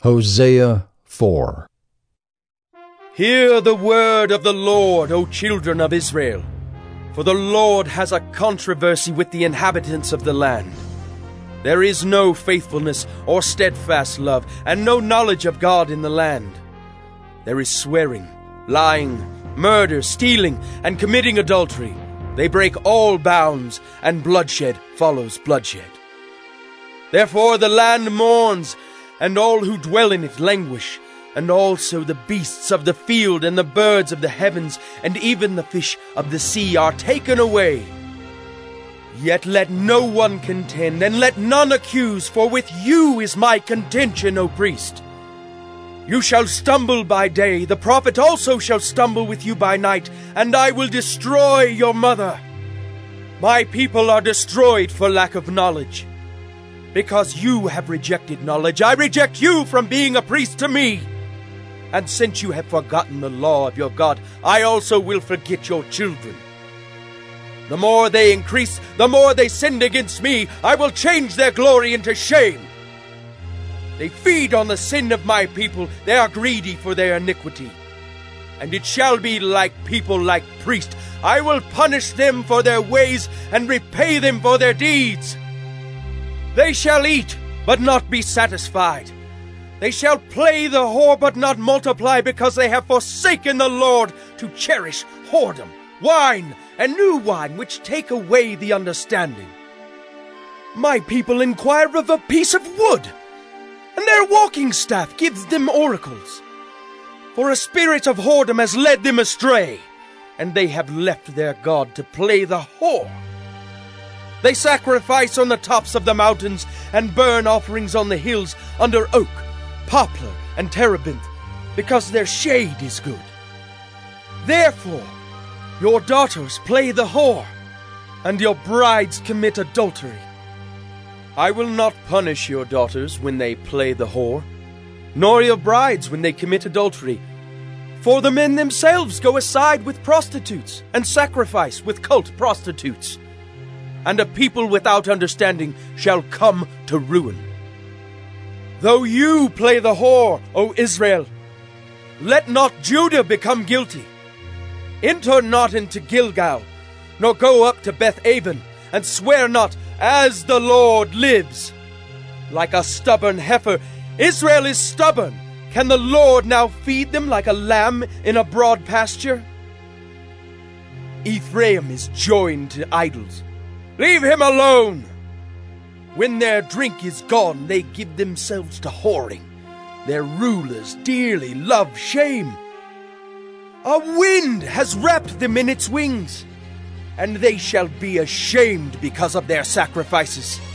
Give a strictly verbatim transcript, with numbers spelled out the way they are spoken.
Hosea four. Hear the word of the Lord, O children of Israel. For the Lord has a controversy with the inhabitants of the land. There is no faithfulness or steadfast love, and no knowledge of God in the land. There is swearing, lying, murder, stealing, and committing adultery. They break all bounds, and bloodshed follows bloodshed. Therefore the land mourns, and all who dwell in it languish, and also the beasts of the field and the birds of the heavens, and even the fish of the sea are taken away. Yet let no one contend, and let none accuse, for with you is my contention, O priest. You shall stumble by day, the prophet also shall stumble with you by night, and I will destroy your mother. My people are destroyed for lack of knowledge. Because you have rejected knowledge, I reject you from being a priest to me. And since you have forgotten the law of your God, I also will forget your children. The more they increase, the more they sinned against me. I will change their glory into shame. They feed on the sin of my people. They are greedy for their iniquity. And it shall be like people like priests. I will punish them for their ways and repay them for their deeds. They shall eat, but not be satisfied. They shall play the whore, but not multiply, because they have forsaken the Lord to cherish whoredom, wine, and new wine, which take away the understanding. My people inquire of a piece of wood, and their walking staff gives them oracles. For a spirit of whoredom has led them astray, and they have left their God to play the whore. They sacrifice on the tops of the mountains and burn offerings on the hills under oak, poplar, and terebinth, because their shade is good. Therefore, your daughters play the whore, and your brides commit adultery. I will not punish your daughters when they play the whore, nor your brides when they commit adultery. For the men themselves go aside with prostitutes, and sacrifice with cult prostitutes. And a people without understanding shall come to ruin. Though you play the whore, O Israel, let not Judah become guilty. Enter not into Gilgal, nor go up to Beth-aven, and swear not, as the Lord lives. Like a stubborn heifer, Israel is stubborn. Can the Lord now feed them like a lamb in a broad pasture? Ephraim is joined to idols. Leave him alone. When their drink is gone, they give themselves to whoring. Their rulers dearly love shame. A wind has wrapped them in its wings, and they shall be ashamed because of their sacrifices.